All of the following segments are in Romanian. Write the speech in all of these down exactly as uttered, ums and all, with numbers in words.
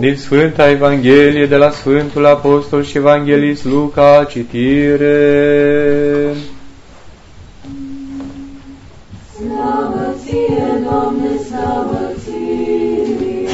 Din Sfânta Evanghelie de la Sfântul Apostol și Evanghelist Luca, citire. Slavă ție, Doamne, slavă ție!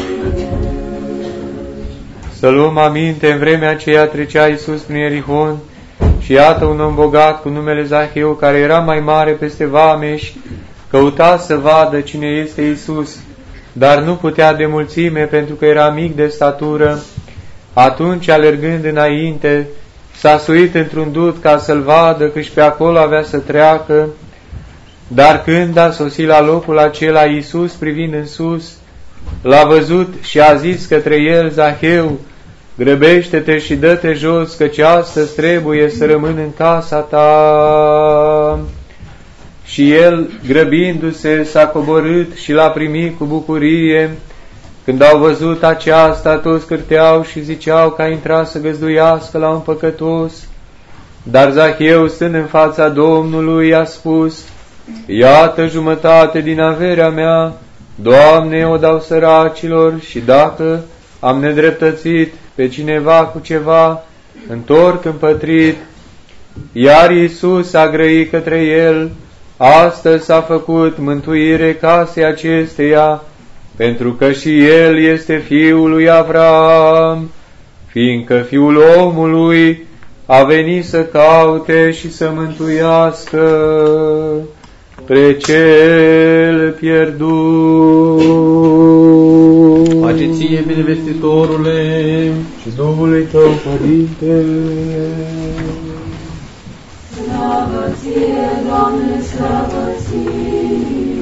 Să luăm aminte, în vremea aceea trecea Iisus prin Ierihon și iată un om bogat cu numele Zaheu, care era mai mare peste vameși, căuta să vadă cine este Iisus, dar nu putea de mulțime, pentru că era mic de statură. Atunci, alergând înainte, s-a suit într-un dut ca să-l vadă, căci pe acolo avea să treacă. Dar când a sosit la locul acela, Iisus, privind în sus, l-a văzut și a zis către el: Zaheu, grăbește-te și dă-te jos, căci astăzi trebuie să rămân în casa ta. Și el, grăbindu-se, s-a coborât și l-a primit cu bucurie. Când au văzut aceasta, toți cârteau și ziceau că a intrat să găzduiască la un păcătos. Dar Zaheu, stând în fața Domnului, a spus: Iată jumătate din averea mea, Doamne, o dau săracilor, și dacă am nedreptățit pe cineva cu ceva, întorc împătrit. Iar Iisus a grăit către el: Astăzi s-a făcut mântuire casei acesteia, pentru că și el este fiul lui Avram, fiindcă Fiul omului a venit să caute și să mântuiască pe cel pierdut. Pace ție, binevestitorule, și Duhului tău, Părinte. Slavă ție, Doamne, slavă ție!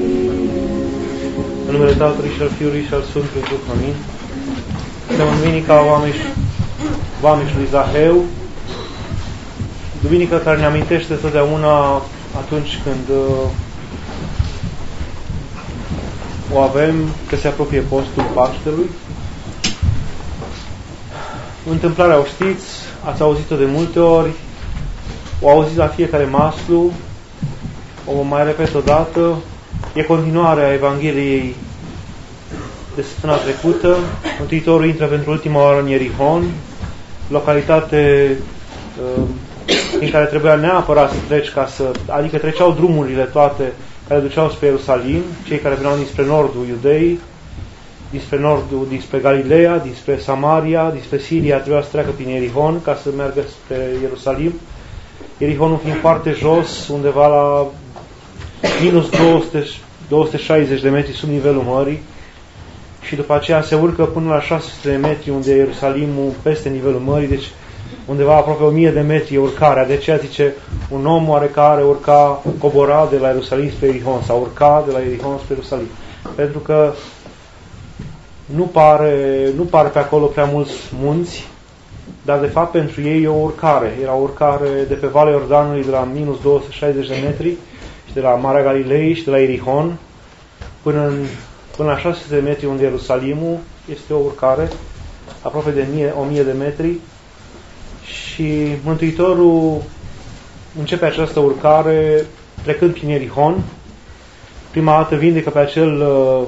în numele Tatălui și al Fiului și al Sfântului Duh, amin. Suntem în Duminica Vameșului Zaheu, duminica care ne amintește totdeauna atunci când uh, o avem, că se apropie postul Paștelui. Întâmplarea o știți, ați auzit-o de multe ori, o auziți la fiecare maslu, o mai repet o dată, e continuarea Evangheliei de săptămâna trecută. Mântuitorul intră pentru ultima oară în Ierihon, localitate uh, în care trebuia neapărat să treci, ca să, adică treceau drumurile toate care duceau spre Ierusalim, cei care veneau dinspre nordul Iudeii, dinspre nordul, dinspre Galileea, dinspre Samaria, dinspre Siria, trebuia să treacă prin Ierihon ca să meargă spre Ierusalim. Ierihonul fiind foarte jos, undeva la minus două sute șaizeci de metri sub nivelul mării, și după aceea se urcă până la șase sute de metri, unde e Ierusalimul peste nivelul mării, deci undeva aproape o mie de metri e urcarea. De aceea zice, un om oarecare urca, cobora de la Ierusalim spre Ierihon, sau urca de la Ierihon spre Ierusalim. Pentru că nu pare, nu pare pe acolo prea mulți munți, dar de fapt pentru ei e o urcare. Era o urcare de pe Valea Iordanului de la minus două sute șaizeci de metri și de la Marea Galilei și de la Ierihon până, în, până la șase sute de metri, unde Ierusalimul este o urcare aproape de o mie de metri. Și Mântuitorul începe această urcare trecând prin Ierihon. Prima dată vindecă pe acel uh,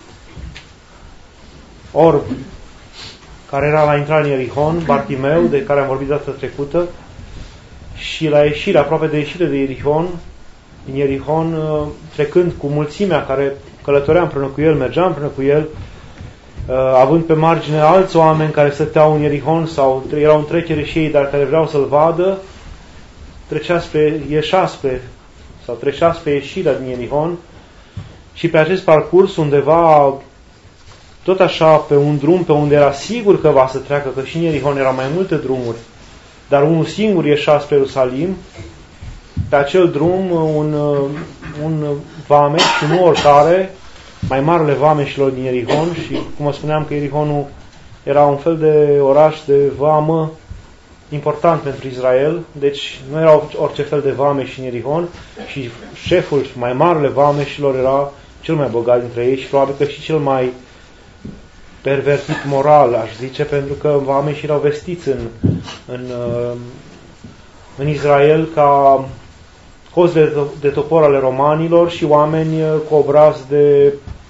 orb care era la intrarea în Ierihon, Bartimeu, de care am vorbit data trecută, și la ieșire, aproape de ieșire de Ierihon, în Ierihon, uh, trecând cu mulțimea care călătorea împreună cu el, mergea împreună cu el, Uh, având pe margine alți oameni care stăteau în Ierihon sau erau în trecere și ei, dar care vreau să-l vadă, trecea spre, ieșea spre, sau trecea spre ieșirea din Ierihon, și pe acest parcurs undeva, tot așa, pe un drum pe unde era sigur că va să treacă, că și în Ierihon erau mai multe drumuri, dar unul singur ieșea spre Ierusalim, pe acel drum un, un vameș, și nu oricare, mai marele vameșilor din Ierihon, și cum vă spuneam că Ierihonul era un fel de oraș de vamă important pentru Israel, deci nu era orice fel de vameș în Ierihon, și șeful mai marele vameșilor era cel mai bogat dintre ei și probabil că și cel mai pervertit moral, aș zice, pentru că vameșii erau vestiți în, în, în Israel ca cozi de, de topor ale romanilor și oameni cu obraz de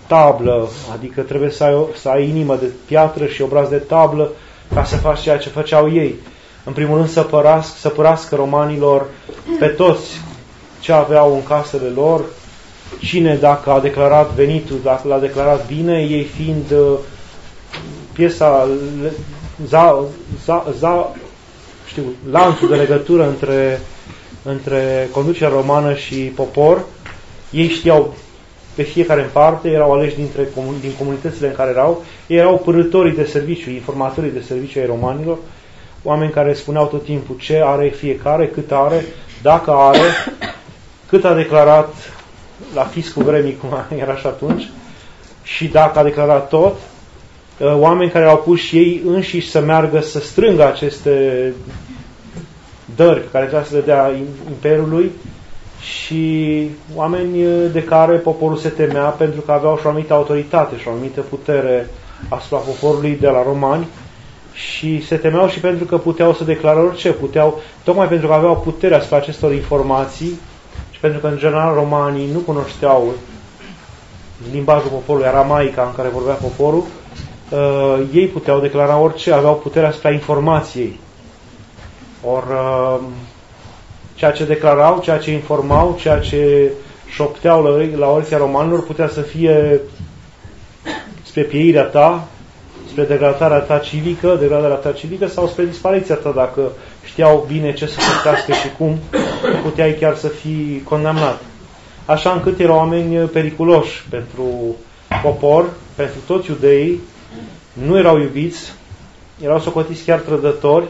tablă, adică trebuie să ai, să ai inimă de piatră și obraz de tablă ca să faci ceea ce făceau ei. În primul rând să, părască, să părască romanilor pe toți ce aveau în casele lor, cine dacă a declarat venitul, dacă l-a declarat bine, ei fiind uh, piesa, za, za, za, știu, lanțul de legătură între, între conducerea romană și popor. Ei știau pe fiecare în parte, erau aleși dintre, din comunitățile în care erau, ei erau părătorii de serviciu, informatorii de serviciu ai romanilor, oameni care spuneau tot timpul ce are fiecare, cât are, dacă are, cât a declarat la fiscul vremii, cum era și atunci, și dacă a declarat tot, oameni care au pus și ei înșiși să meargă să strângă aceste dări care trebuia să le dea Imperiului și oameni de care poporul se temea pentru că aveau și o anumită autoritate și o anumită putere asupra poporului de la romani și se temeau și pentru că puteau să declară orice, puteau, tocmai pentru că aveau puterea asupra acestor informații și pentru că în general romanii nu cunoșteau limbajul poporului, aramaica în care vorbea poporul, uh, ei puteau declara orice, aveau puterea asupra informației. Or, uh, ceea ce declarau, ceea ce informau, ceea ce șopteau la, la orția romanilor putea să fie spre pieirea ta, spre degradarea ta civică, degradarea ta civică sau spre dispariția ta, dacă știau bine ce să făcească și cum, puteai chiar să fii condamnat. Așa încât erau oameni periculoși pentru popor, pentru toți iudeii, nu erau iubiți, erau socotiți chiar trădători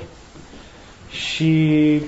și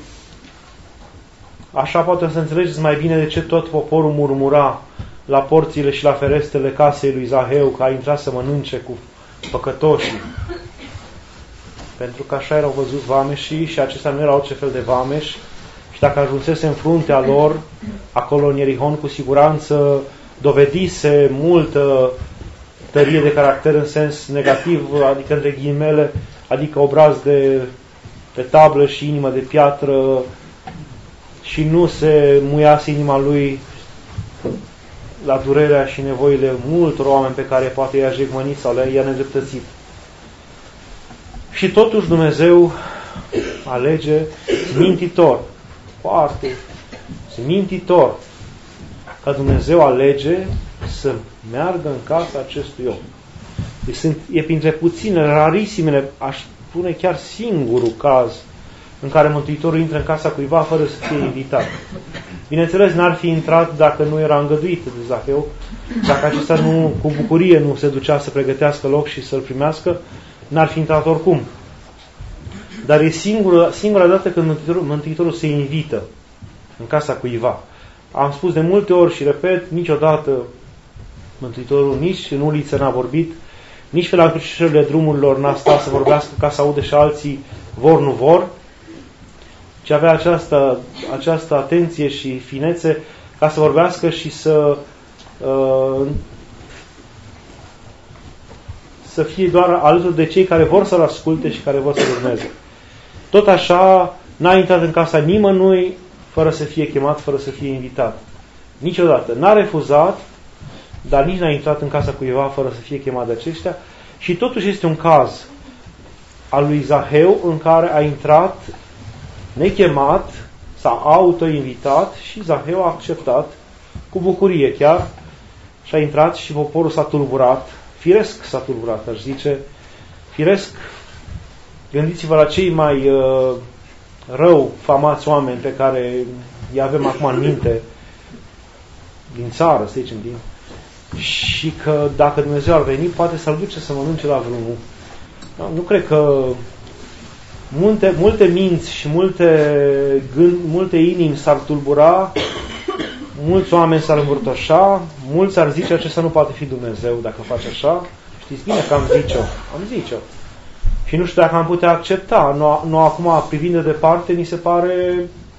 așa poate să înțelegeți mai bine de ce tot poporul murmura la porțile și la ferestrele casei lui Zaheu că a intrat să mănânce cu păcătoșii. Pentru că așa erau văzuți vameșii și acestea nu erau orice fel de vameși și dacă ajunsese în fruntea lor, acolo în Ierihon, cu siguranță dovedise multă tărie de caracter în sens negativ, adică între ghilimele, adică obraz de, de tablă și inimă de piatră și nu se muiase inima lui la durerea și nevoile multor oameni pe care poate i-a jegmănit sau le-a nedreptățit. Și totuși Dumnezeu alege mintitor, foarte mintitor, că Dumnezeu alege să meargă în casa acestui om. Deci sunt, e printre puține, rarisimele, aș spune chiar singurul caz în care Mântuitorul intră în casa cuiva fără să fie invitat. Bineînțeles, n-ar fi intrat dacă nu era îngăduit de Zaheu, dacă acesta nu, cu bucurie nu se ducea să pregătească loc și să-l primească, n-ar fi intrat oricum. Dar e singura, singura dată când Mântuitorul, Mântuitorul se invită în casa cuiva. Am spus de multe ori și repet, niciodată Mântuitorul nici în uliță n-a vorbit, nici pe la încrucișările drumurilor n-a stat să vorbească ca să audă și alții vor, nu vor, ci avea această, această atenție și finețe ca să vorbească și să uh, să fie doar alături de cei care vor să-L asculte și care vor să-L urmeze. Tot așa, n-a intrat în casa nimănui fără să fie chemat, fără să fie invitat. Niciodată. N-a refuzat, dar nici n-a intrat în casa cuiva fără să fie chemat de aceștia. Și totuși este un caz al lui Zaheu în care a intrat nechemat, s-a auto-invitat și Zaheu a acceptat cu bucurie chiar și a intrat și poporul s-a tulburat. Firesc s-a tulburat, aș zice. Firesc, gândiți-vă la cei mai uh, rău famați oameni pe care îi avem acum în minte din țară, să zicem, din... și că dacă Dumnezeu ar veni, poate să-l duce să mănânce la vreunul. Nu, nu cred că multe, multe minți și multe, gând, multe inimi s-ar tulbura, mulți oameni s-ar învârtoșa, mulți ar zice acesta nu poate fi Dumnezeu dacă face așa. Știți bine că am zice-o. Am zice-o. Și nu știu dacă am putea accepta. Nu, nu acum, privind de departe, mi se pare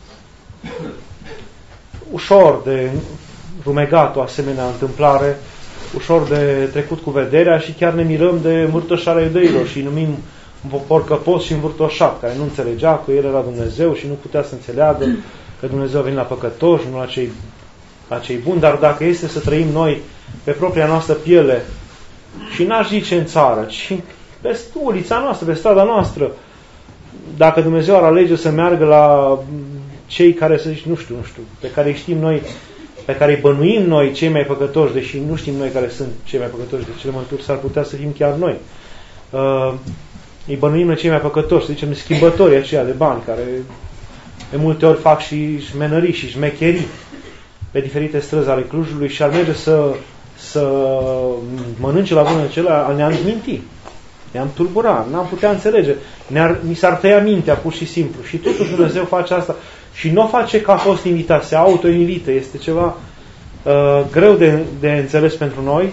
ușor de rumegat o asemenea întâmplare, ușor de trecut cu vederea și chiar ne mirăm de învârtoșarea iudeilor și numim un popor căpos și învârtoșat, care nu înțelegea că El era Dumnezeu și nu putea să înțeleagă că Dumnezeu a venit la păcătoși, nu la cei, la cei buni. Dar dacă este să trăim noi pe propria noastră piele, și n-aș zice în țară, ci pe ulița noastră, pe strada noastră, dacă Dumnezeu ar alege să meargă la cei care, să zic, nu știu, nu știu, pe care îi știm noi, pe care îi bănuim noi cei mai păcătoși, deși nu știm noi care sunt cei mai păcătoși de cele mături, s-ar putea să fim chiar noi. Uh, îi bănuim noi cei mai păcătoși, să zicem, schimbătorii aceia de bani, care de multe ori fac și șmenării și șmecherii pe diferite străzi ale Clujului și ar merge să, să mănânce la bunul acela, ne-am mintit. Ne-am tulburat, n-am putea înțelege. Ne-ar, mi s-ar tăia mintea, pur și simplu. Și totuși Dumnezeu face asta. Și nu o face că a fost invitat, se auto-invită. Este ceva uh, greu de, de înțeles pentru noi.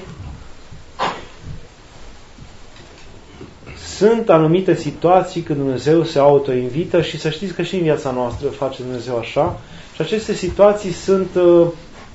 Sunt anumite situații când Dumnezeu se auto-invită și să știți că și în viața noastră face Dumnezeu așa. Și aceste situații sunt uh,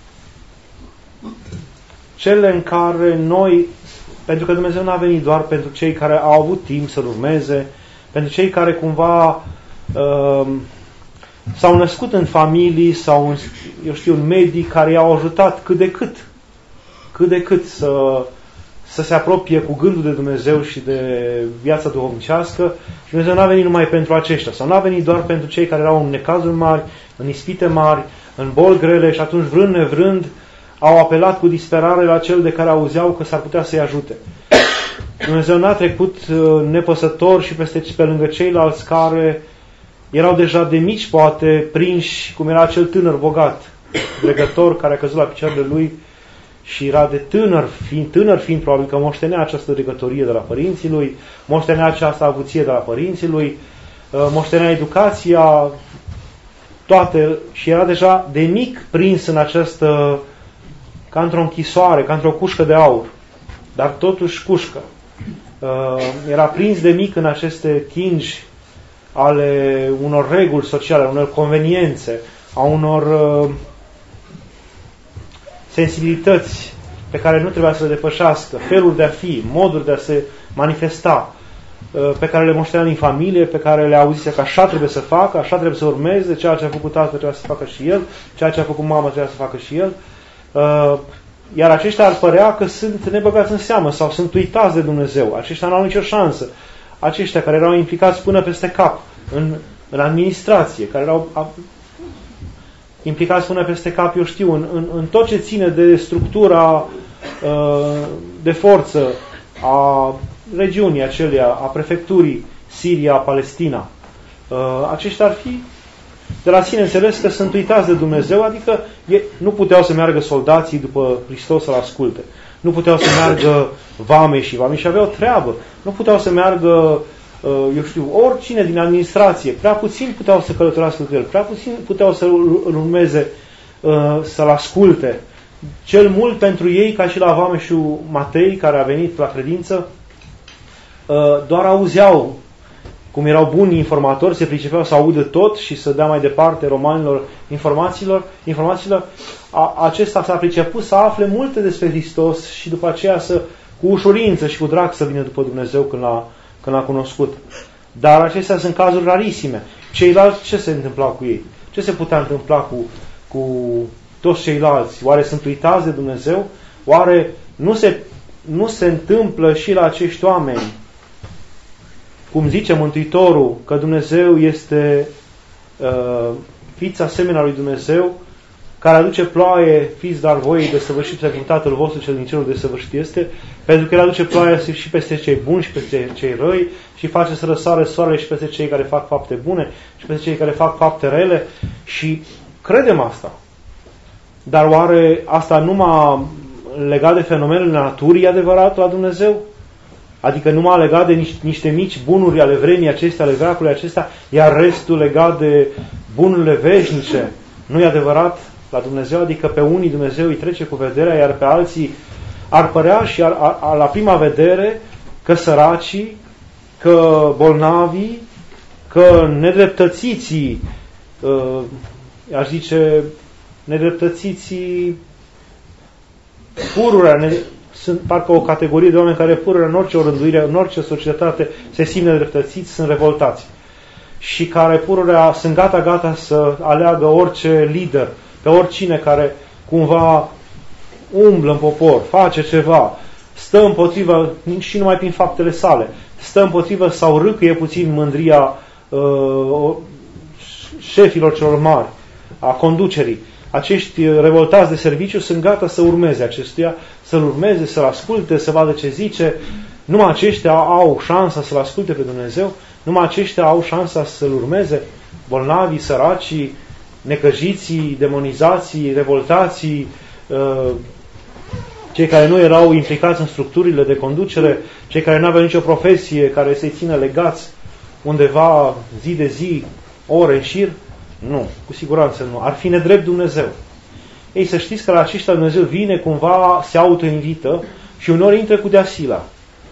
cele în care noi, pentru că Dumnezeu n-a venit doar pentru cei care au avut timp să-L urmeze, pentru cei care cumva uh, s-au născut în familii sau, în, eu știu, în medii care i-au ajutat cât de cât, cât de cât să, să se apropie cu gândul de Dumnezeu și de viața duhovnicească. Și Dumnezeu n-a venit numai pentru aceștia, sau n-a venit doar pentru cei care erau în necazuri mari, în ispite mari, în boli grele și atunci, vrând nevrând, au apelat cu disperare la cel de care auzeau că s-ar putea să-i ajute. Dumnezeu n-a trecut nepăsător și peste, pe lângă ceilalți care erau deja de mici, poate, prinși, cum era acel tânăr bogat, dregător, care a căzut la picioarele lui și era de tânăr, fiind tânăr, fiind probabil că moștenea această dregătorie de la părinții lui, moștenea această avuție de la părinții lui, moștenea educația, toate, și era deja de mic prins în această, ca într-o închisoare, ca într-o cușcă de aur, dar totuși cușcă. Era prins de mic în aceste chingi ale unor reguli sociale, unor conveniențe, a unor sensibilități pe care nu trebuia să le depășească, feluri de a fi, moduri de a se manifesta, pe care le moștenea din familie, pe care le auzise că așa trebuie să facă, așa trebuie să urmeze, ceea ce a făcut tatăl trebuie să facă și el, ceea ce a făcut mama trebuie să facă și el. Iar aceștia ar părea că sunt nebăgați în seamă sau sunt uitați de Dumnezeu. Aceștia nu au nicio șansă. Aceștia care erau implicați până peste cap în, în administrație, care erau a, implicați până peste cap, eu știu, în, în, în tot ce ține de structura uh, de forță a regiunii acelea, a prefecturii Siria, Palestina. Uh, aceștia ar fi de la sine înțeles că sunt uitați de Dumnezeu, adică e, nu puteau să meargă soldații după Hristos să-L asculte. Nu puteau să meargă vameșii, vameșii aveau treabă. Nu puteau să meargă, eu știu, oricine din administrație. Prea puțin puteau să călătorească cu el, prea puțin puteau să-L urmeze, să-L asculte. Cel mult pentru ei, ca și la vameșul Matei, care a venit la credință, doar auzeau. Cum erau buni informatori, se pricepeau să audă tot și să dea mai departe romanilor informațiilor, informațiilor. A, acesta s-a priceput să afle multe despre Hristos și după aceea să, cu ușurință și cu drag să vină după Dumnezeu când l-a, când l-a cunoscut. Dar acestea sunt cazuri rarisime. Ceilalți, ce se întâmpla cu ei? Ce se putea întâmpla cu, cu toți ceilalți? Oare sunt uitați de Dumnezeu? Oare nu se, nu se întâmplă și la acești oameni, cum zice Mântuitorul, că Dumnezeu este uh, fiți asemenea lui Dumnezeu, care aduce ploaie, fiți dar voi desăvârșiți precum Tatăl vostru cel din cerul desăvârșit este, pentru că El aduce ploaie și peste cei buni și peste cei răi și face să răsare soarele și peste cei care fac fapte bune și peste cei care fac fapte rele și credem asta. Dar oare asta numai legat de fenomenele naturii adevărat la Dumnezeu? Adică numai legat de niște, niște mici bunuri ale vremii acestea, ale veacului acesta, iar restul legat de bunurile veșnice, nu e adevărat la Dumnezeu? Adică pe unii Dumnezeu îi trece cu vederea, iar pe alții ar părea și ar, ar, la prima vedere că săracii, că bolnavii, că nedreptățiții, uh, aș zice, nedreptățiții pururea, ne, sunt parcă o categorie de oameni care pururea în orice orânduire, în orice societate se simt nedreptățiți, sunt revoltați. Și care pururea sunt gata-gata să aleagă orice lider, pe oricine care cumva umblă în popor, face ceva, stă împotriva, și numai prin faptele sale, stă împotriva sau râcâie puțin mândria uh, șefilor celor mari, a conducerii. Acești revoltați de serviciu sunt gata să urmeze acestuia, să-l urmeze, să-l asculte, să vadă ce zice. Numai aceștia au șansa să-l asculte pe Dumnezeu, numai aceștia au șansa să-l urmeze. Bolnavii, săracii, necăjiții, demonizații, revoltații, cei care nu erau implicați în structurile de conducere, cei care nu aveau nicio profesie, care se țină legați undeva zi de zi, ore în șir. Nu, cu siguranță nu. Ar fi nedrept Dumnezeu. Ei, să știți că la aceștia Dumnezeu vine cumva, se autoinvită și uneori intră cu deasila.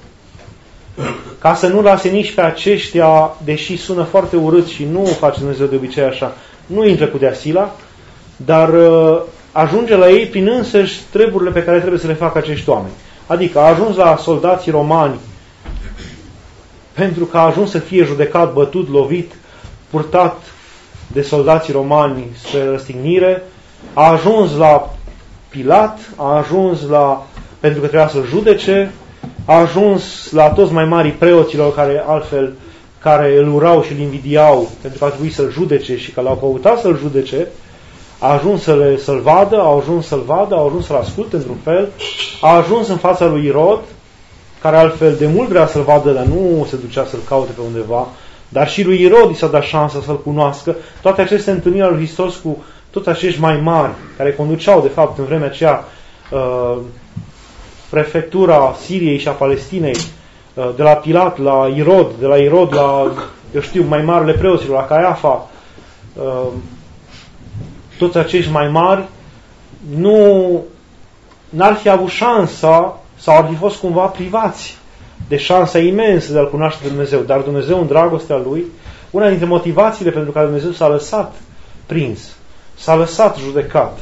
Ca să nu lase nici pe aceștia, deși sună foarte urât și nu face Dumnezeu de obicei așa, nu intră cu deasila, dar uh, ajunge la ei prin însăși treburile pe care trebuie să le facă acești oameni. Adică a ajuns la soldații romani pentru că a ajuns să fie judecat, bătut, lovit, purtat de soldații romani spre răstignire, a ajuns la Pilat, a ajuns la, pentru că trebuia să-l judece, a ajuns la toți mai marii preoților care altfel, care îl urau și îl invidiau pentru că a trebuit să-l judece și că l-au căutat să-l judece, a ajuns să-l, să-l vadă, a ajuns să-l vadă, a ajuns să-l asculte într-un fel, a ajuns în fața lui Irod, care altfel de mult vrea să-l vadă, dar nu se ducea să-l caute pe undeva, dar și lui Irod i s-a dat șansa să-l cunoască. Toate aceste întâlniri ale lui Hristos cu toți acești mai mari, care conduceau, de fapt, în vremea aceea, uh, prefectura Siriei și a Palestinei, uh, de la Pilat la Irod, de la Irod la, eu știu, mai marile preoților, la Caiafa, uh, toți acești mai mari, nu n-ar fi avut șansa sau ar fi fost cumva privați de șansa imensă de a-L cunoaște pe Dumnezeu. Dar Dumnezeu, în dragostea Lui, una dintre motivațiile pentru care Dumnezeu s-a lăsat prins, s-a lăsat judecat,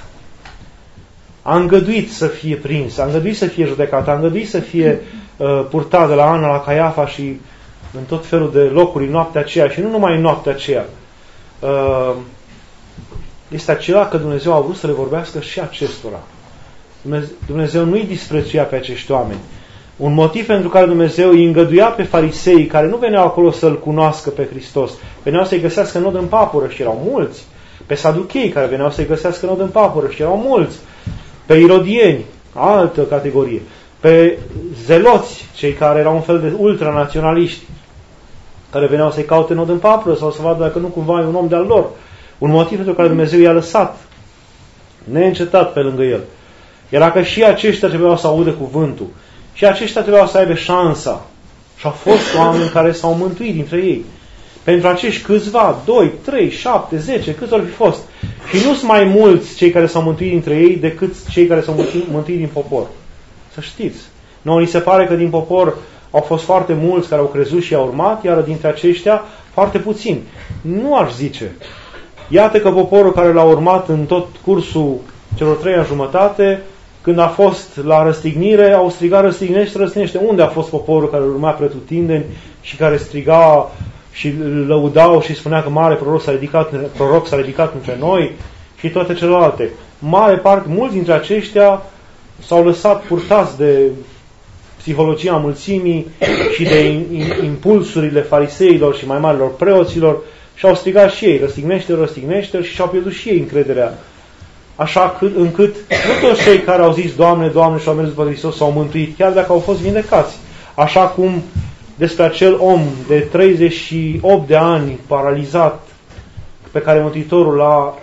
a îngăduit să fie prins, a îngăduit să fie judecat, a îngăduit să fie uh, purtat de la Ana la Caiafa și în tot felul de locuri în noaptea aceea și nu numai în noaptea aceea. Uh, este acela că Dumnezeu a vrut să le vorbească și acestora. Dumnezeu nu îi disprețuia pe acești oameni. Un motiv pentru care Dumnezeu îi îngăduia pe farisei care nu veneau acolo să-L cunoască pe Hristos, veneau să-i găsească nod în papură și erau mulți, pe saduchei care veneau să-i găsească nod în papură și erau mulți, pe irodieni, altă categorie, pe zeloți, cei care erau un fel de ultranaționaliști, care veneau să-i caute nod în papură sau să vadă dacă nu cumva e un om de-al lor. Un motiv pentru care Dumnezeu i-a lăsat neîncetat pe lângă el era că și aceștia trebuiau să audă cuvântul. Și aceștia trebuiau să aibă șansa. Și au fost oameni care s-au mântuit dintre ei. Pentru acești câțiva, doi, trei, șapte, zece, câți ori fi fost. Și nu sunt mai mulți cei care s-au mântuit dintre ei decât cei care s-au mântuit din popor. Să știți. Nouă ni se pare că din popor au fost foarte mulți care au crezut și au urmat, iar dintre aceștia foarte puțini. Nu aș zice. Iată că poporul care l-a urmat în tot cursul celor trei ani jumătate, când a fost la răstignire, au strigat răstignește, răstignește. Unde a fost poporul care îl urma pretutindeni și care striga și lăudau și spunea că mare proroc s-a ridicat, proroc s-a ridicat între noi și toate celelalte? Mare parte, mulți dintre aceștia s-au lăsat purtați de psihologia mulțimii și de impulsurile fariseilor și mai marilor preoților și au strigat și ei, răstignește, răstignește și și-au pierdut și ei încrederea. Așa încât nu toți cei care au zis Doamne, Doamne și au mers după Hristos s-au mântuit, chiar dacă au fost vindecați. Așa cum despre acel om de treizeci și opt de ani paralizat pe care Mântuitorul l-a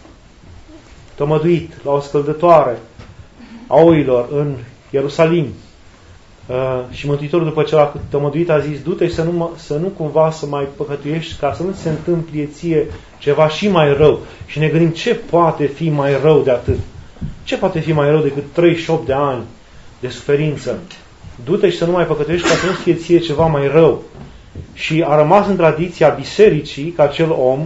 tămăduit la o scăldătoare a oilor în Ierusalim. Uh, și Mântuitorul, după ce l-a tămăduit, a zis: du-te să nu, să nu cumva să mai păcătuiești, ca să nu ți se întâmple ție ceva și mai rău. Și ne gândim, ce poate fi mai rău de atât? Ce poate fi mai rău decât treizeci și opt de ani de suferință? Du-te și să nu mai păcătuiești, ca să nu fie ție ceva mai rău. Și a rămas în tradiția bisericii că acel om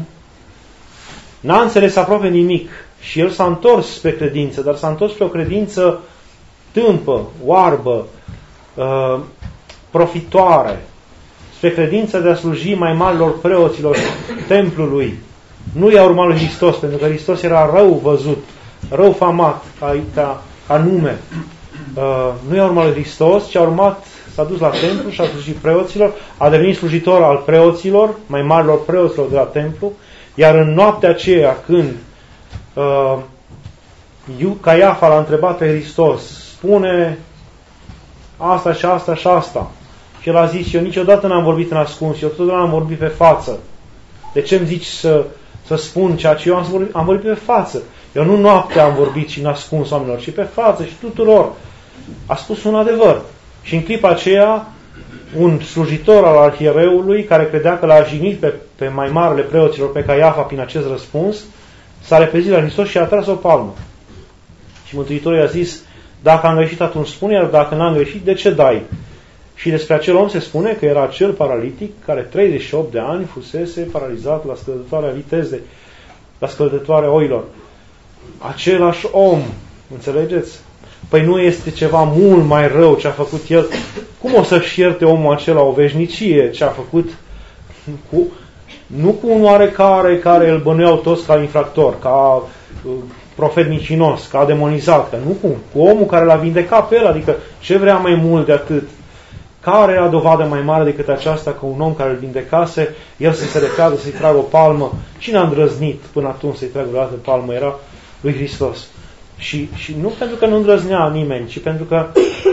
n-a înțeles aproape nimic și el s-a întors spre credință, dar s-a întors spre o credință tâmpă, oarbă, Uh, profitoare, spre credința de a sluji mai marilor preoților templului. Nu i-a urmat lui Hristos, pentru că Hristos era rău văzut, rău famat ca, ca anume, uh, nu i-a urmat lui Hristos, ci a urmat, s-a dus la templu și a slujit preoților, a devenit slujitor al preoților, mai marilor preoților de la templu, iar în noaptea aceea când uh, Caiafa l-a întrebat pe Hristos, spune asta și asta și asta, și el a zis, eu niciodată n-am vorbit în ascuns, eu totdeauna am vorbit pe față. De ce îmi zici să, să spun ceea ce eu am vorbit? Am vorbit pe față. Eu nu noaptea am vorbit și în ascuns oamenilor, ci pe față și tuturor. A spus un adevăr. Și în clipa aceea, un slujitor al arhiereului, care credea că l-a jignit pe, pe mai marele preoților, pe Caiafa, prin acest răspuns, s-a repezit la Hristos și a tras o palmă. Și Mântuitorul i-a zis, dacă am greșit, atunci spune, iar dacă n-am greșit, de ce dai? Și despre acel om se spune că era acel paralitic care treizeci și opt de ani fusese paralizat la scăldătoarea viteze, la scăldătoarea oilor. Același om, înțelegeți? Păi nu este ceva mult mai rău ce a făcut el? Cum o să-și ierte omul acela o veșnicie ce a făcut? Cu, nu cu un oarecare care îl bănuiau toți ca infractor, ca uh, profet mincinos, ca demonizat, că nu cu, cu omul care l-a vindecat pe el, adică ce vrea mai mult de atât? Care era dovadă mai mare decât aceasta că un om care îl vindecase, el să se repeadă, să-i tragă o palmă? Cine a îndrăznit până atunci să-i tragă o dată palmă? Era lui Hristos. Și, și nu pentru că nu îndrăznea nimeni, ci pentru că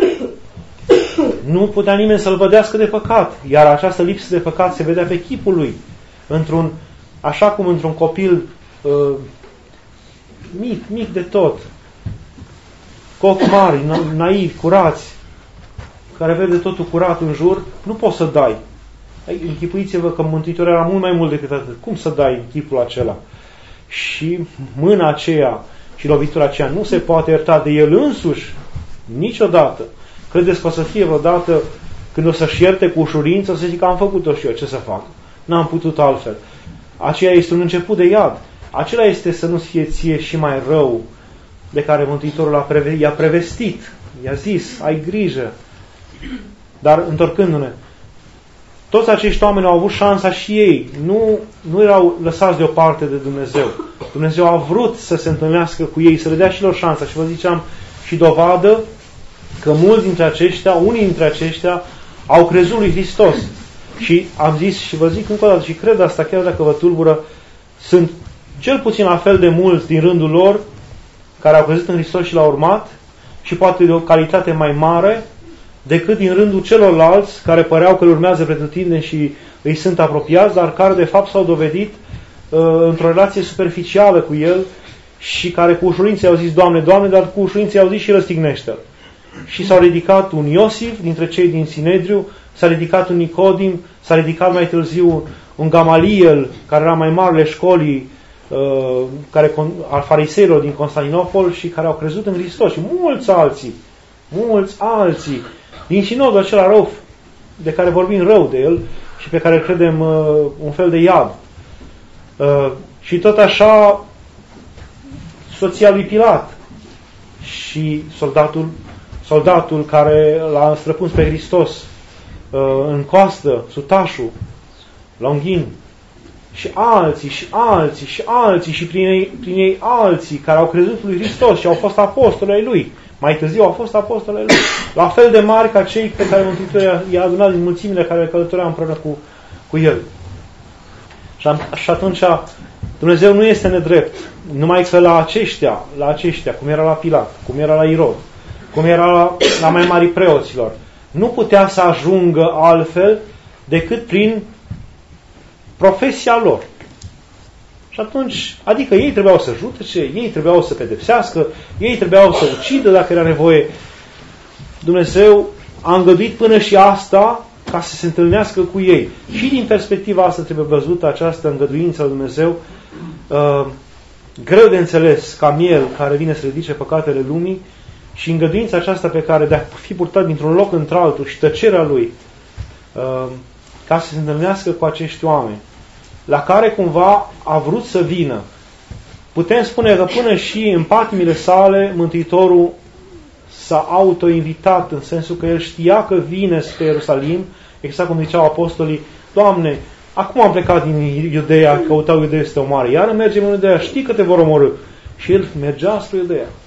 nu putea nimeni să-l vădească de păcat. Iar această lipsă de păcat se vedea pe chipul lui. Într-un, așa cum într-un copil uh, mic, mic de tot, cu ochi mari, naivi, curați, care vede totul curat în jur, nu poți să dai. Închipuiți-vă că Mântuitorul era mult mai mult decât atât. Cum să dai în chipul acela? Și mâna aceea și lovitura aceea nu se poate ierta de el însuși niciodată. Credeți că o să fie vreodată când o să-și ierte cu ușurință, să zic, am făcut-o și eu, ce să fac? N-am putut altfel. Aceea este un început de iad. Acela este să nu-ți fie ție și mai rău de care Mântuitorul a preve- i-a prevestit. I-a zis, ai grijă. Dar întorcându-ne, toți acești oameni au avut șansa și ei. Nu, nu erau lăsați deoparte de Dumnezeu. Dumnezeu a vrut să se întâlnească cu ei, să le dea și lor șansa. Și vă ziceam și dovadă că mulți dintre aceștia, unii dintre aceștia, au crezut lui Hristos. Și am zis și vă zic încă o dată și cred asta chiar dacă vă tulbură, sunt cel puțin la fel de mulți din rândul lor care au crezut în Hristos și l-au urmat și poate de o calitate mai mare decât din rândul celorlalți care păreau că îl urmează pretutindeni și îi sunt apropiați, dar care de fapt s-au dovedit uh, într-o relație superficială cu el și care cu ușurință i-au zis Doamne, Doamne, dar cu ușurință i-au zis și răstignește-l. Și s-au ridicat un Iosif dintre cei din Sinedriu, s-a ridicat un Nicodim, s-a ridicat mai târziu un Gamaliel, care era mai marele școlii uh, care, al fariseilor din Constantinopol și care au crezut în Hristos și mulți alții, mulți alții din sinodul acela rău, de care vorbim rău de el și pe care credem uh, un fel de iad. Uh, și tot așa soția lui Pilat și soldatul, soldatul care l-a străpuns pe Hristos uh, în coastă, sutașul, Longin, și alții, și alții, și alții, și prin ei, prin ei alții care au crezut lui Hristos și au fost apostoli ai lui. Mai târziu au fost apostoli ai lui. La fel de mari ca cei pe care Mântuitorul i-a adunat din mulțimile care călătoreau împreună cu, cu el. Și, am, și atunci Dumnezeu nu este nedrept. Numai că la aceștia, la aceștia, cum era la Pilat, cum era la Irod, cum era la, la mai mari preoților, nu putea să ajungă altfel decât prin profesia lor. Și atunci, adică ei trebuiau să judece, ei trebuiau să pedepsească, ei trebuiau să ucidă dacă era nevoie. Dumnezeu a îngăduit până și asta ca să se întâlnească cu ei. Și din perspectiva asta trebuie văzută această îngăduință a Dumnezeu, uh, greu de înțeles, ca miel care vine să ridice păcatele lumii, și îngăduința aceasta pe care de a fi purtat dintr-un loc într-altul și tăcerea lui, uh, ca să se întâlnească cu acești oameni, la care cumva a vrut să vină. Putem spune că până și în patimile sale Mântuitorul s-a autoinvitat, în sensul că el știa că vine spre Ierusalim, exact cum ziceau apostolii, Doamne, acum am plecat din Iudeea, căutau Iudeea să te omoare, iar mergem în Iudeea, știi că te vor omorî. Și el mergea spre Iudeea.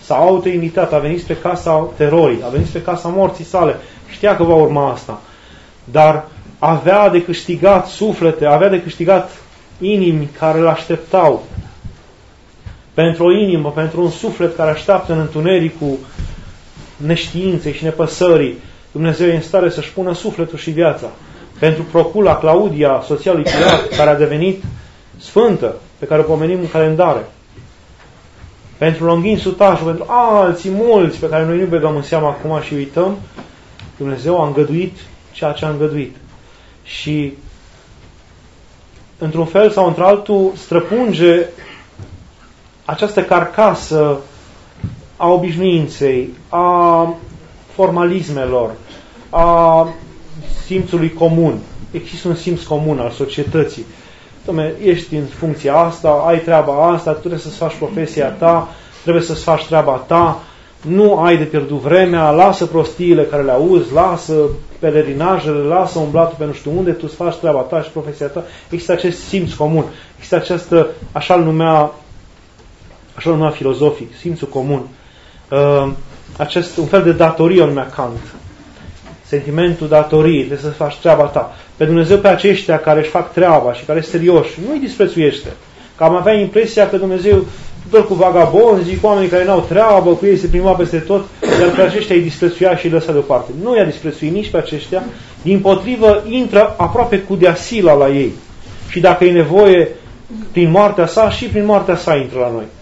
s-a autoinvitat, a venit spre casa terorii, a venit spre casa morții sale, știa că va urma asta, dar avea de câștigat suflete, avea de câștigat inimi care îl așteptau. Pentru o inimă, pentru un suflet care așteaptă în întunericul neștiinței și nepăsării, Dumnezeu e în stare să-și pună sufletul și viața. Pentru Procula Claudia, soția lui Pilat, care a devenit sfântă, pe care o pomenim în calendare. Pentru Longin Sutașul, pentru alții mulți pe care noi nu băgăm în seamă acum și uităm, Dumnezeu a îngăduit ceea ce a îngăduit. Și într-un fel sau într-altul străpunge această carcasă a obișnuinței, a formalismelor, a simțului comun. Există un simț comun al societății. Dom'le, ești în funcția asta, ai treaba asta, trebuie să-ți faci profesia ta, trebuie să-ți faci treaba ta, nu ai de pierdut vremea, lasă prostiile care le auzi, lasă pelerinajele, lasă umblatul pe nu știu unde, tu îți faci treaba ta și profesia ta. Există acest simț comun, există această, așa-l numea, așa-l numea filozofic, simțul comun. Uh, acest, un fel de datorie o numea Kant. Sentimentul datoriei, trebuie să faci treaba ta. Pe Dumnezeu, pe aceștia care își fac treaba și care sunt serioși, nu îi disprețuiește. Că am avea impresia că Dumnezeu doar cu vagabonzi, cu oamenii care n-au treabă, cu ei se prima peste tot, dar pe aceștia îi disprețuia și îi lăsa deoparte. Nu i-a disprețuit nici pe aceștia, dimpotrivă intră aproape cu deasila la ei. Și dacă e nevoie, prin moartea sa, și prin moartea sa intră la noi.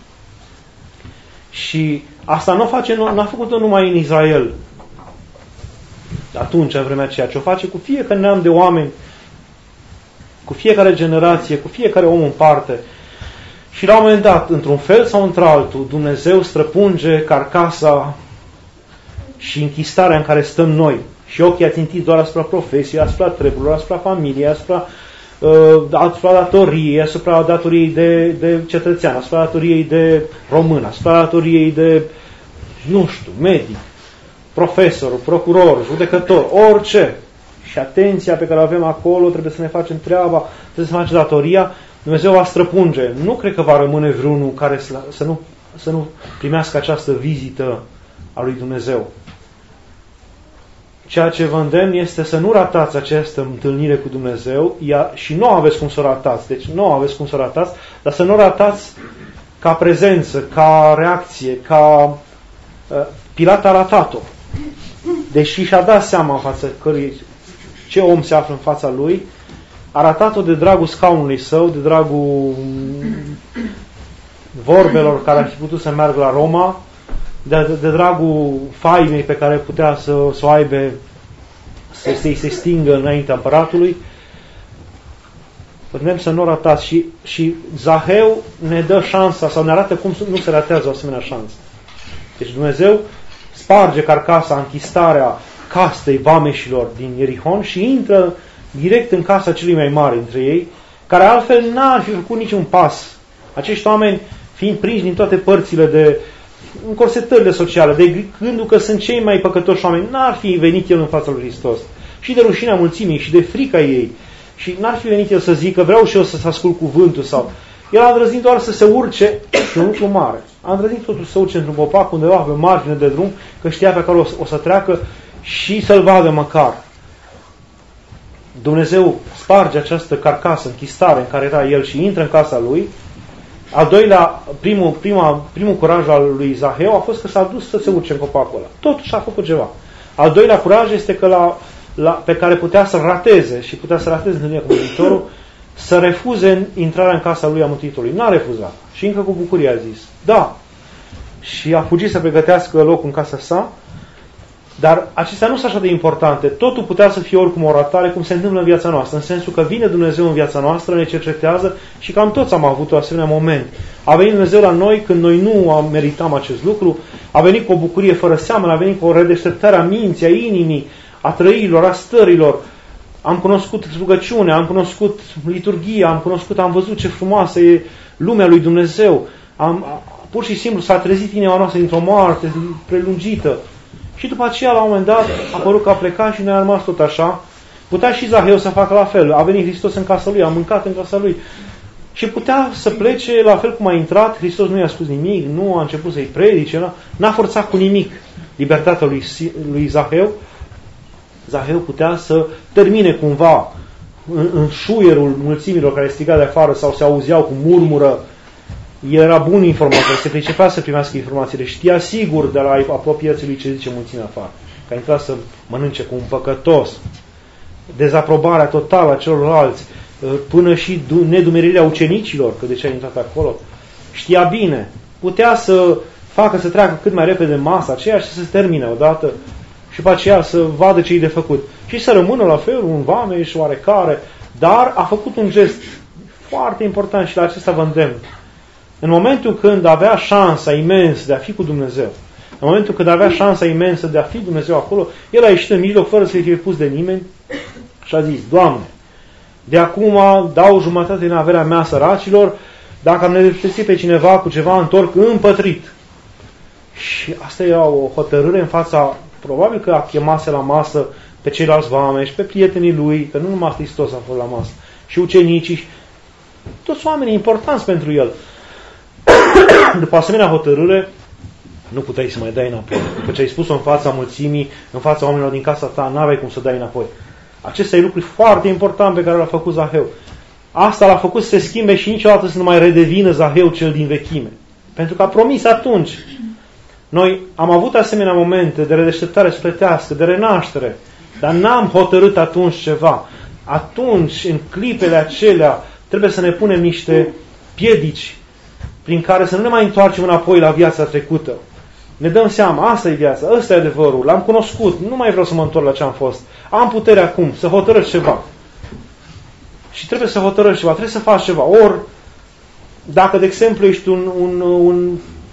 Și asta nu face, n-a făcut-o numai în Israel. Atunci, în vremea aceea, ce o face cu fiecare neam de oameni, cu fiecare generație, cu fiecare om în parte. Și la un moment dat, într-un fel sau într-altul, Dumnezeu străpunge carcasa și închistarea în care stăm noi. Și ochii ațintiți doar asupra profesiei, asupra treburilor, asupra familiei, asupra, uh, asupra datoriei, asupra datoriei de, de cetățean, asupra datoriei de român, asupra datoriei de, nu știu, medic, profesor, procuror, judecător, orice. Și atenția pe care o avem acolo, trebuie să ne facem treaba, trebuie să ne facem datoria. Dumnezeu va străpunge. Nu cred că va rămâne vreunul care să, să, nu, să nu primească această vizită a lui Dumnezeu. Ceea ce vă îndemn este să nu ratați această întâlnire cu Dumnezeu ea, și nu aveți cum să o ratați. Deci nu aveți cum să o ratați, dar să nu o ratați ca prezență, ca reacție, ca uh, Pilat a ratat-o. Deși și-a dat seama în fața cărui, ce om se află în fața lui, a ratat-o de dragul scaunului său, de dragul vorbelor care ar fi putut să meargă la Roma, de, de, de dragul faimei pe care putea să, să o aibă, să se, se stingă înaintea împăratului. Vrem să nu o ratați. Și, și Zaheu ne dă șansa, sau ne arată cum nu se ratează o asemenea șansă. Deci Dumnezeu sparge carcasa, închistarea castei vameșilor din Ierihon și intră direct în casa celui mai mare dintre ei, care altfel n-ar fi făcut niciun pas. Acești oameni, fiind prinși din toate părțile de încorsetările sociale, de gândul că sunt cei mai păcătoși oameni, n-ar fi venit el în fața lui Hristos. Și de rușinea mulțimii, și de frica ei. Și n-ar fi venit el să zică, vreau și eu să ascult cuvântul sau... El a îndrăznit doar să se urce și un lucru mare. A îndrăznit totul să se urce într-un copac undeva pe margine de drum, că știa pe care o, o să treacă și să-l vadă măcar. Dumnezeu sparge această carcasă, închistare în care era el și intră în casa lui. Al doilea, primul, prima, primul curaj al lui Zaheu a fost că s-a dus să se urce în copacul ăla. Totuși a făcut ceva. Al doilea curaj este că la, la, pe care putea să rateze și putea să rateze întâlnirea cu Mântuitorul, să refuze intrarea în casa lui a Mântuitorului. N-a refuzat. Și încă cu bucurie a zis, da. Și a fugit să pregătească locul în casa sa. Dar acestea nu sunt așa de importante. Totul putea să fie oricum o ratare, cum se întâmplă în viața noastră. În sensul că vine Dumnezeu în viața noastră, ne cercetează și cam toți am avut un asemenea moment. A venit Dumnezeu la noi când noi nu am meritam acest lucru, a venit cu o bucurie fără seamănă, a venit cu o redeșteptare a minții, a inimii, a trăirilor, a stărilor. Am cunoscut rugăciunea, am cunoscut liturghia, am cunoscut, am văzut ce frumoasă e lumea lui Dumnezeu. Am, pur și simplu s-a trezit inima noastră dintr-o moarte prelungită. Și după aceea, la un moment dat, a părut că a plecat și noi am rămas tot așa. Putea și Zaheu să facă la fel. A venit Hristos în casa lui, a mâncat în casa lui. și putea să plece la fel cum a intrat. Hristos nu i-a spus nimic, nu a început să-i predice, n-a forțat cu nimic libertatea lui, lui Zaheu. Zaheu putea să termine cumva în, în șuierul mulțimilor care striga de afară sau se auzeau cu murmură. El era bun informator, se pricepea să primească informațiile, știa sigur de la apropiații lui ce zice mulțimea afară, că a intrat să mănânce cu un păcătos, dezaprobarea totală a celorlalți, până și nedumerirea ucenicilor, că de ce a intrat acolo. Știa bine, putea să facă să treacă cât mai repede masa aceea și să se termine odată și după aceea să vadă ce-i de făcut. Și să rămână la fel un vameș oarecare, dar a făcut un gest foarte important și la acesta vă îndemn. În momentul când avea șansa imensă de a fi cu Dumnezeu, în momentul când avea șansa imensă de a fi Dumnezeu acolo, el a ieșit în mijloc fără să-i fie pus de nimeni și a zis: Doamne, de acum dau jumătate din averea mea săracilor, dacă am nedreptățit pe cineva cu ceva, întorc împătrit. Și asta e o hotărâre în fața, probabil că a chemase la masă pe ceilalți vameși, pe prietenii lui, că nu numai Hristos a fost la masă, și ucenicii, toți oamenii importanți pentru el. După asemenea hotărâre, nu puteai să mai dai înapoi. După ce ai spus-o în fața mulțimii, în fața oamenilor din casa ta, n-aveai cum să dai înapoi. Acesta e lucru foarte important pe care l-a făcut Zaheu. Asta l-a făcut să se schimbe și niciodată să nu mai redevină Zaheu cel din vechime. Pentru că a promis atunci. Noi am avut asemenea momente de redeșteptare sufletească, de renaștere, dar n-am hotărât atunci ceva. Atunci, în clipele acelea, trebuie să ne punem niște piedici prin care să nu ne mai întoarcem înapoi la viața trecută. Ne dăm seama, asta e viața, ăsta e adevărul, l-am cunoscut, nu mai vreau să mă întorc la ce am fost. Am putere acum să hotărăști ceva. Și trebuie să hotărăști ceva, trebuie să faci ceva. Ori, dacă, de exemplu, ești un, un, un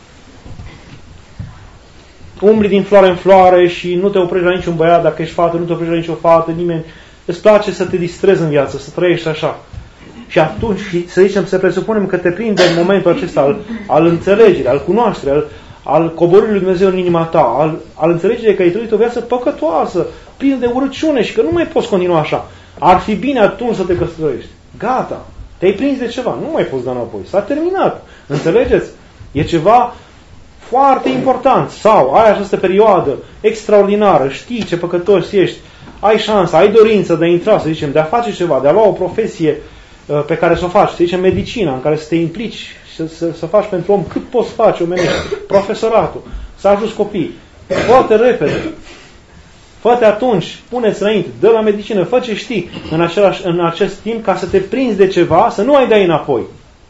umbli din floare în floare și nu te oprești la niciun băiat, dacă ești fată, nu te oprești la nicio fată, nimeni, îți place să te distrezi în viață, să trăiești așa. Și atunci, să zicem, să presupunem că te prinde în momentul acesta al, al înțelegerii, al cunoașterii, al, al coborârii lui Dumnezeu în inima ta, al, al înțelegerii că ai trăit o viață păcătoasă, plină de urăciune și că nu mai poți continua așa. Ar fi bine atunci să te căsătorești. Gata, te-ai prins de ceva, nu mai poți da înapoi. S-a terminat. Înțelegeți? E ceva foarte important. Sau ai această perioadă extraordinară, știi ce păcătos ești, ai șansa, ai dorință de a intra, să zicem, de a face ceva, de a lua o profesie pe care să o faci, să zicem medicina, în care să te implici, să, să, să faci pentru om cât poți face omenește, profesoratul, să ajuți copii. Foarte repede. Fă-te atunci, pune-ți înainte, dă la medicină, fă ce știi în, același, în acest timp ca să te prinzi de ceva, să nu ai dai înapoi.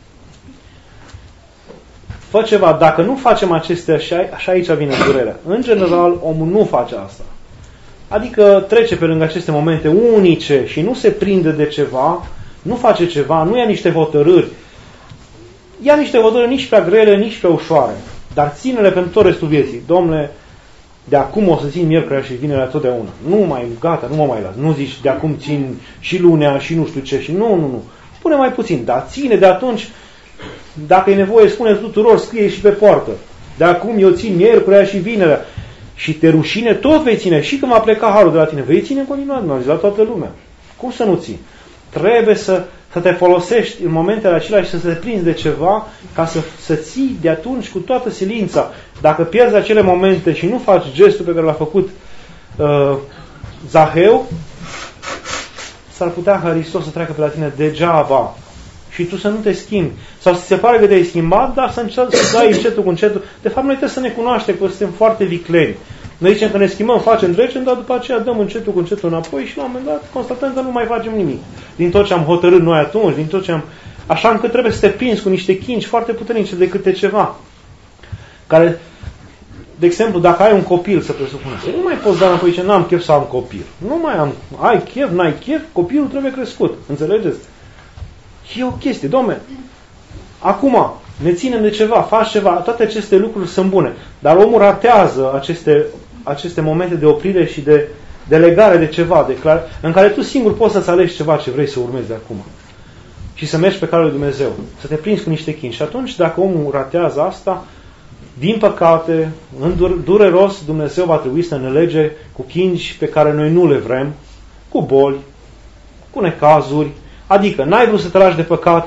Fă ceva. Dacă nu facem acestea, așa aici vine durerea. În general, omul nu face asta. Adică trece pe lângă aceste momente unice și nu se prinde de ceva, nu face ceva, nu ia niște hotărâri. Ia niște hotărâri nici prea grele, nici prea ușoare. Dar ține-le pentru tot restul vieții. Dom'le, de acum o să țin miercurea și vinerea totdeauna. Nu mai, gata, nu mă mai las. Nu zici de acum țin și lunea și nu știu ce. Și nu, nu, nu. Pune mai puțin. Dar ține de atunci, dacă e nevoie, spune tuturor, scrie și pe poartă. De acum eu țin miercurea și vinerea. Și te rușine, tot vei ține. Și când va pleca harul de la tine, vei ține în continuare, nu la toată lumea. Cum să nu ții? Trebuie să, să te folosești în momentele acelea și să te prinzi de ceva ca să, să ții de atunci cu toată silința. Dacă pierzi acele momente și nu faci gestul pe care l-a făcut uh, Zaheu, s-ar putea ca Hristos să treacă pe la tine degeaba și tu să nu te schimbi. Sau să se pare că te-ai schimbat, dar să încerci să dai încetul cu încetul. De fapt, noi trebuie să ne cunoaștem, că suntem foarte vicleni. Noi zicem că ne schimbăm, facem, trecem, dar după aceea dăm încetul cu încetul înapoi și la un moment dat constatăm că nu mai facem nimic. Din tot ce am hotărât noi atunci, din tot ce am... Așa încât trebuie să te prinzi cu niște chingi foarte puternice de câte ceva. Care, de exemplu, dacă ai un copil, să presupunem, nu mai poți da înapoi, zice, n-am chef să am copil. Nu mai am, ai chef, n-ai chef, copilul trebuie crescut. Înțelegeți? E o chestie, dom'le. Acum, ne ținem de ceva, faci ceva, toate aceste lucruri sunt bune. Dar omul ratează aceste, aceste momente de oprire și de, de legare de ceva, de clar, în care tu singur poți să-ți alegi ceva ce vrei să urmezi de acum. Și să mergi pe calea lui Dumnezeu. Să te prinzi cu niște chingi. Și atunci, dacă omul ratează asta, din păcate, în dureros, Dumnezeu va trebui să ne lege cu chingi pe care noi nu le vrem, cu boli, cu necazuri. Adică, n-ai vrut să te lași de păcat,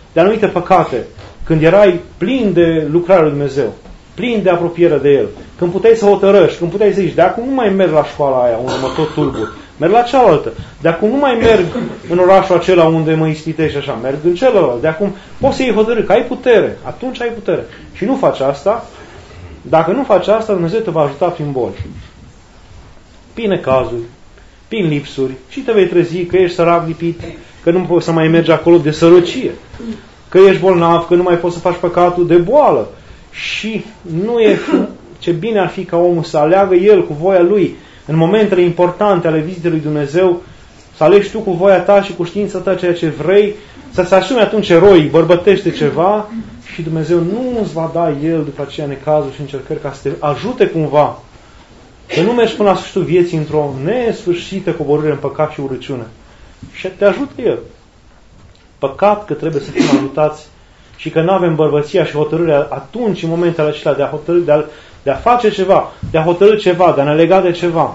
de anumite păcate, când erai plin de lucrarea lui Dumnezeu, plin de apropiere de El, când puteai să hotărăști, când puteai să zici, de acum nu mai merg la școala aia unde mă tot tulbur, merg la cealaltă, de acum nu mai merg în orașul acela unde mă ispitești așa, merg în celălalt, de acum poți să iei hotărâri, că ai putere, atunci ai putere. Și nu faci asta, dacă nu faci asta, Dumnezeu te va ajuta prin boli, prin necazuri, prin lipsuri și te vei trezi că ești sărac lipit, că nu poți să mai mergi acolo de sărăcie, că ești bolnav, că nu mai poți să faci păcatul de boală. Și nu e ce bine ar fi ca omul să aleagă el cu voia lui în momentele importante ale vizitei lui Dumnezeu, să alegi tu cu voia ta și cu știința ta ceea ce vrei, să-ți asumi atunci eroic, bărbătește ceva și Dumnezeu nu îți va da El după aceea necazuri și încercări ca să te ajute cumva. Că nu mergi până la sfârșitul vieții într-o nesfârșită coborâre în păcat și urăciune. Și te ajută El. Păcat că trebuie să fim ajutați și că nu avem bărbăția și hotărârea atunci, în momentele acelea, de a, hotărâ, de, a, de a face ceva, de a hotărâ ceva, de a ne lega de ceva.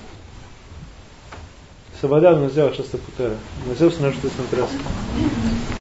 Să vă dea Dumnezeu această putere. Dumnezeu să ne ajute să întâlnească.